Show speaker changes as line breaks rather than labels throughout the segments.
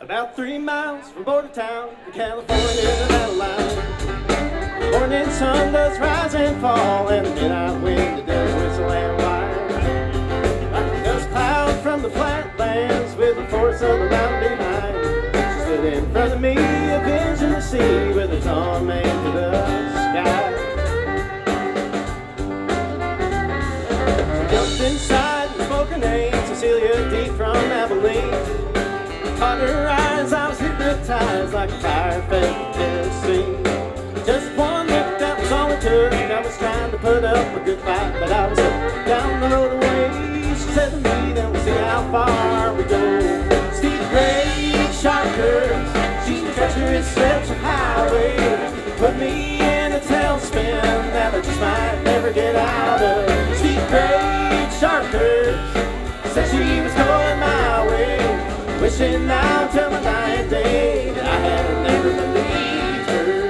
About 3 miles from border town, in California, Nevada line. Morning sun does rise and fall, and the midnight wind it does whistle and whine. Like a dust cloud from the flatlands, with the force of the mountain behind. She stood in front of me, a vision to see, with its arm aimed to the sky. She jumped inside and spoke her name, Cecilia D from Abilene. Caught her eyes, I was hypnotized like a fire fed in Tennessee. Just one look, that was all it took. I was trying to put up a good fight, but I was up down the road away. She said to me, then we'll see how far we go. Steep grade, sharp curves, she's a treacherous stretch of highway. Put me in a tailspin that I just might never get out of. Steep grade, sharp curves, said she was going my way. Wishing now till my dying day that I had never believed her.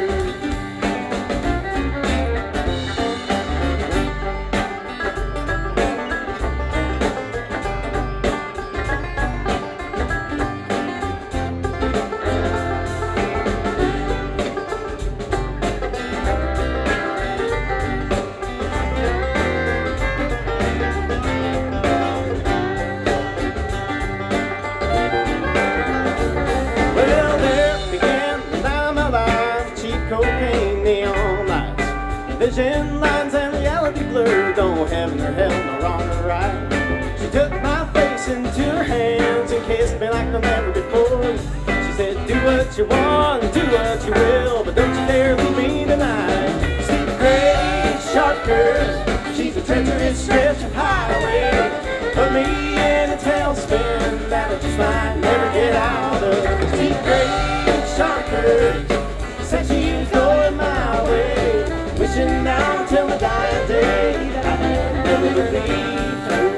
Cocaine, neon lights, vision lines and reality blurred. No heaven or hell, no wrong or right. She took my face into her hands and kissed me like never before. She said, do what you want, do what you will, but don't you dare leave me tonight. Steep grade, sharp curves, she's a treacherous stretch of highway. Put me in a tailspin that I just might never get out of. Steep grade, sharp curves, said she was going my way. Wishing now till my dying day that I had never believed her.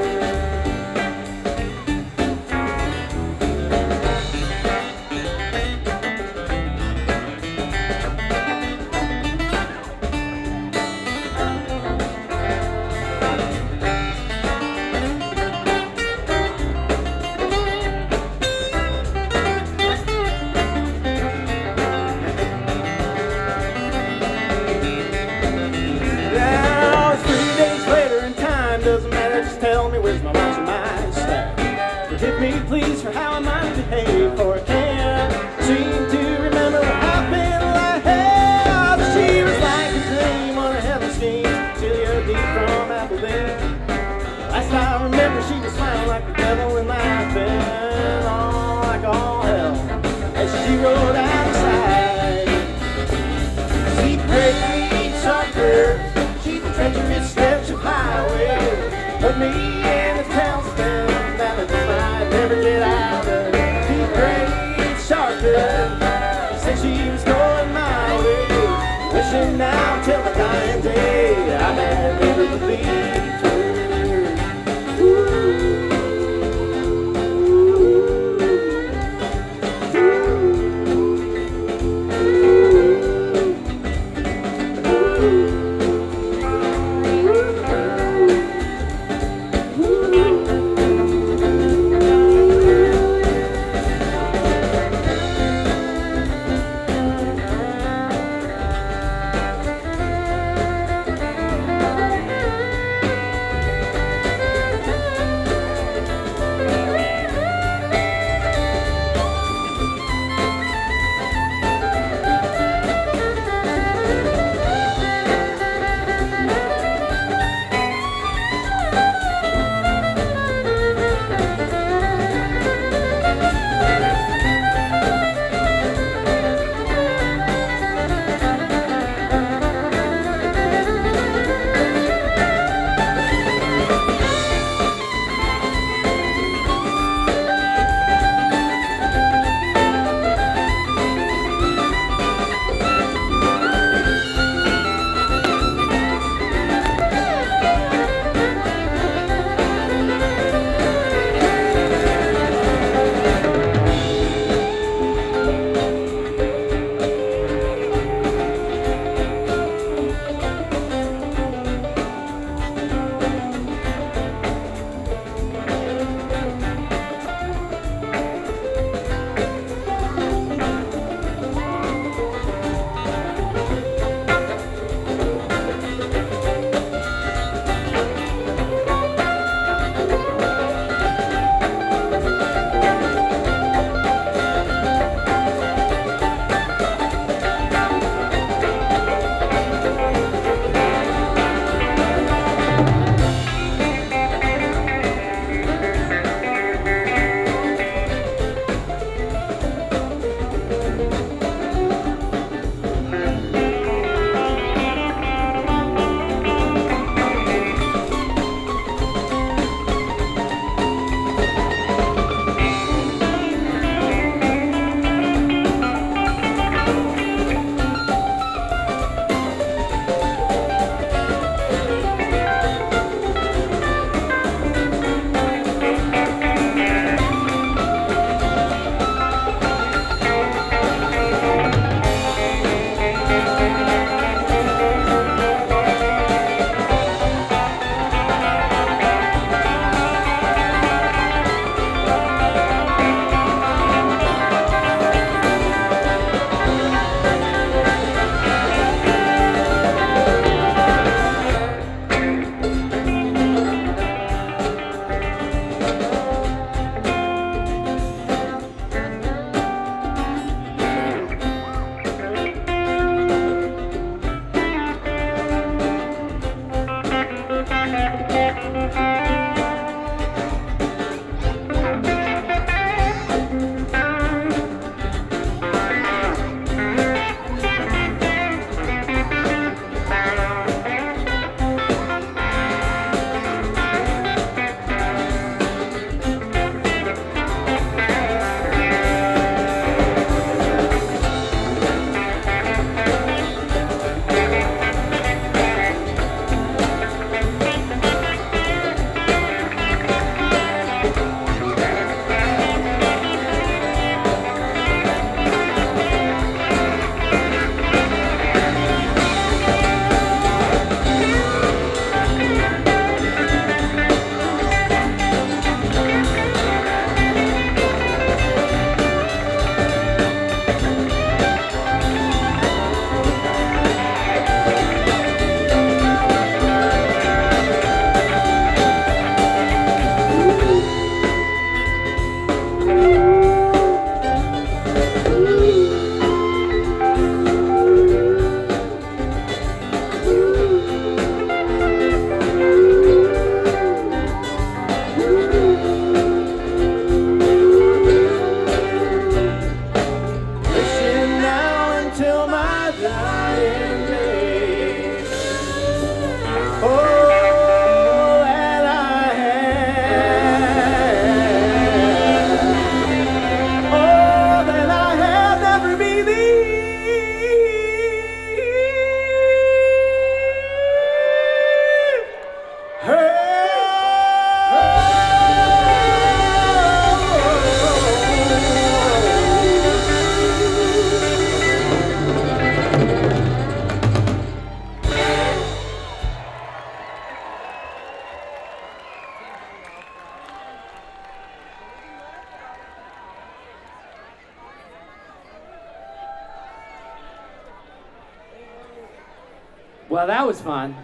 Well, that was fun.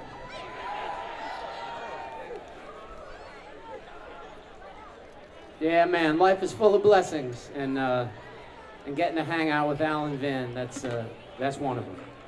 Yeah, man, life is full of blessings, and getting to hang out with Alan Vin, that's one of them.